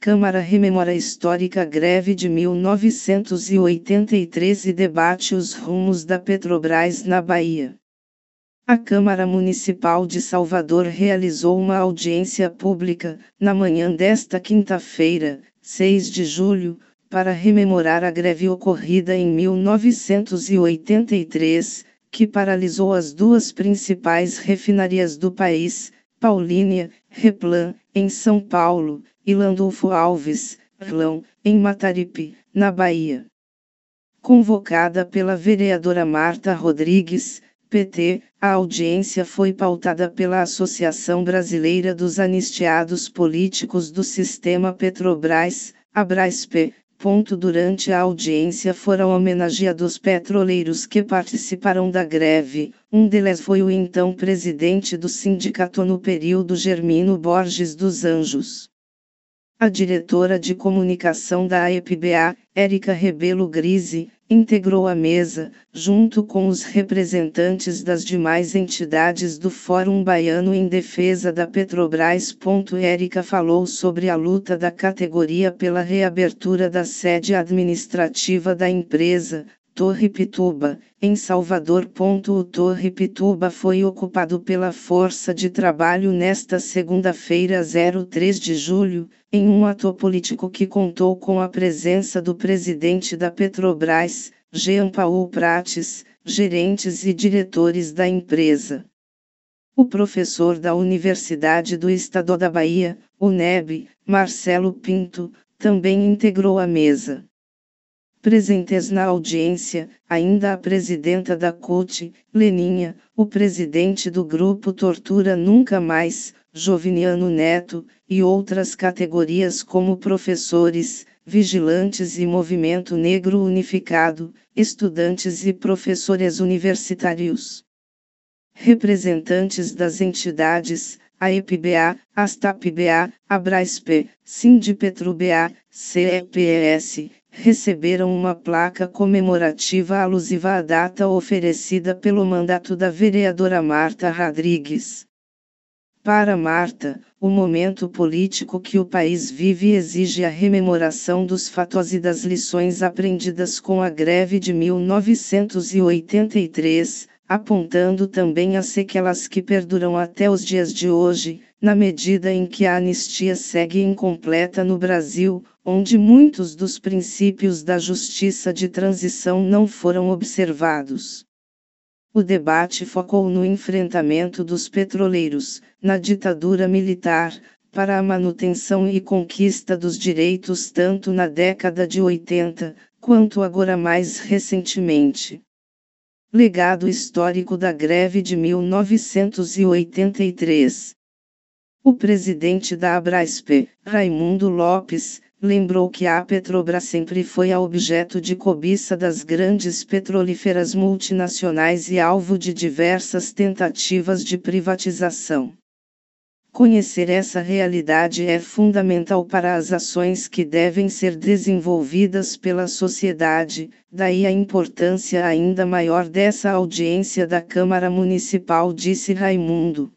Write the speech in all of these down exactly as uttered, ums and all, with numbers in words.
Câmara rememora a histórica greve de mil novecentos e oitenta e três e debate os rumos da Petrobras na Bahia. A Câmara Municipal de Salvador realizou uma audiência pública, na manhã desta quinta-feira, seis de julho, para rememorar a greve ocorrida em mil novecentos e oitenta e três, que paralisou as duas principais refinarias do país, Paulínia, Replan, em São Paulo, e Landulfo Alves, Rlão, em Mataripe, na Bahia. Convocada pela vereadora Marta Rodrigues, P T, a audiência foi pautada pela Associação Brasileira dos Anistiados Políticos do Sistema Petrobras, Abraspe. Durante a audiência foram homenageados petroleiros que participaram da greve, um deles foi o então presidente do sindicato no período, Germino Borges dos Anjos. A diretora de comunicação da A E P B A, Érica Rebelo Grise, integrou a mesa, junto com os representantes das demais entidades do Fórum Baiano em Defesa da Petrobras. Érica falou sobre a luta da categoria pela reabertura da sede administrativa da empresa, Torre Pituba, em Salvador. O Torre Pituba foi ocupado pela Força de Trabalho nesta segunda-feira, três de julho, em um ato político que contou com a presença do presidente da Petrobras, Jean Paul Prates, gerentes e diretores da empresa. O professor da Universidade do Estado da Bahia, U N E B, Marcelo Pinto, também integrou a mesa. Presentes na audiência, ainda a presidenta da C U T, Leninha, o presidente do grupo Tortura Nunca Mais, Joviniano Neto, e outras categorias como professores, vigilantes e Movimento Negro Unificado, estudantes e professores universitários. Representantes das entidades, A E P B A, Astap B A, Abraspe, Sindipetro B A, C E P S, receberam uma placa comemorativa alusiva à data oferecida pelo mandato da vereadora Marta Rodrigues. Para Marta, o momento político que o país vive exige a rememoração dos fatos e das lições aprendidas com a greve de mil novecentos e oitenta e três, apontando também as sequelas que perduram até os dias de hoje, na medida em que a anistia segue incompleta no Brasil, onde muitos dos princípios da justiça de transição não foram observados. O debate focou no enfrentamento dos petroleiros, na ditadura militar, para a manutenção e conquista dos direitos tanto na década de oitenta, quanto agora mais recentemente. Legado histórico da greve de mil novecentos e oitenta e três. O presidente da Abraspe, Raimundo Lopes, lembrou que a Petrobras sempre foi a objeto de cobiça das grandes petrolíferas multinacionais e alvo de diversas tentativas de privatização. Conhecer essa realidade é fundamental para as ações que devem ser desenvolvidas pela sociedade, daí a importância ainda maior dessa audiência da Câmara Municipal, disse Raimundo.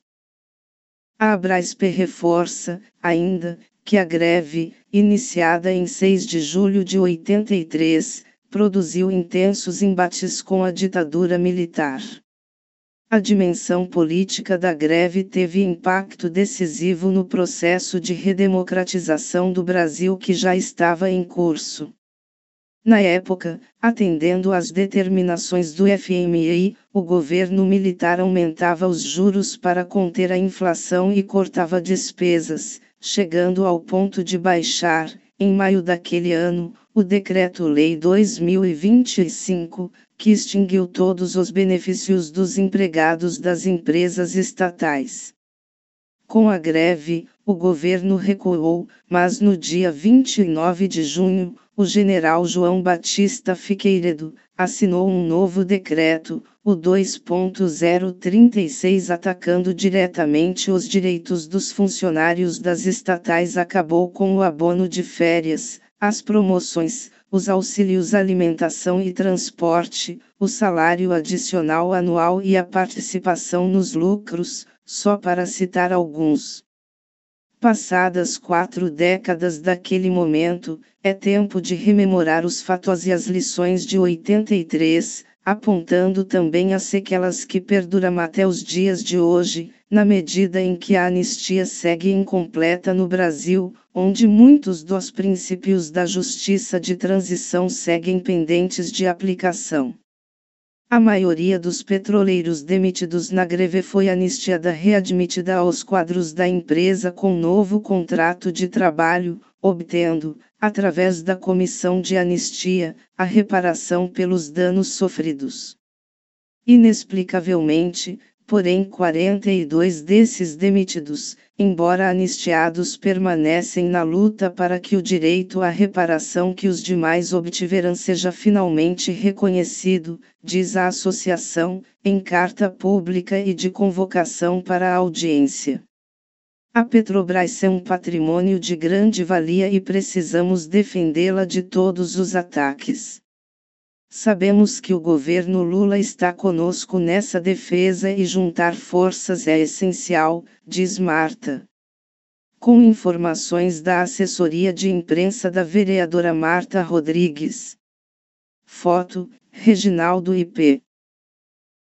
A Abraspe reforça, ainda, que a greve, iniciada em seis de julho de oitenta e três, produziu intensos embates com a ditadura militar. A dimensão política da greve teve impacto decisivo no processo de redemocratização do Brasil que já estava em curso. Na época, atendendo às determinações do F M I, o governo militar aumentava os juros para conter a inflação e cortava despesas, chegando ao ponto de baixar, em maio daquele ano, o Decreto-Lei dois mil e vinte e cinco, que extinguiu todos os benefícios dos empregados das empresas estatais. Com a greve, o governo recuou, mas no dia vinte e nove de junho, o general João Batista Figueiredo assinou um novo decreto, o dois ponto zero trinta e seis, atacando diretamente os direitos dos funcionários das estatais. Acabou com o abono de férias, as promoções, os auxílios alimentação e transporte, o salário adicional anual e a participação nos lucros, só para citar alguns. Passadas quatro décadas daquele momento, é tempo de rememorar os fatos e as lições de oitenta e três, apontando também as sequelas que perduram até os dias de hoje, na medida em que a anistia segue incompleta no Brasil, onde muitos dos princípios da justiça de transição seguem pendentes de aplicação. A maioria dos petroleiros demitidos na greve foi anistiada readmitida aos quadros da empresa com novo contrato de trabalho, obtendo, através da comissão de anistia, a reparação pelos danos sofridos. Inexplicavelmente, porém quarenta e dois desses demitidos, embora anistiados, permanecem na luta para que o direito à reparação que os demais obtiveram seja finalmente reconhecido, diz a associação, em carta pública e de convocação para a audiência. A Petrobras é um patrimônio de grande valia e precisamos defendê-la de todos os ataques. Sabemos que o governo Lula está conosco nessa defesa e juntar forças é essencial, diz Marta. Com informações da assessoria de imprensa da vereadora Marta Rodrigues. Foto, Reginaldo I P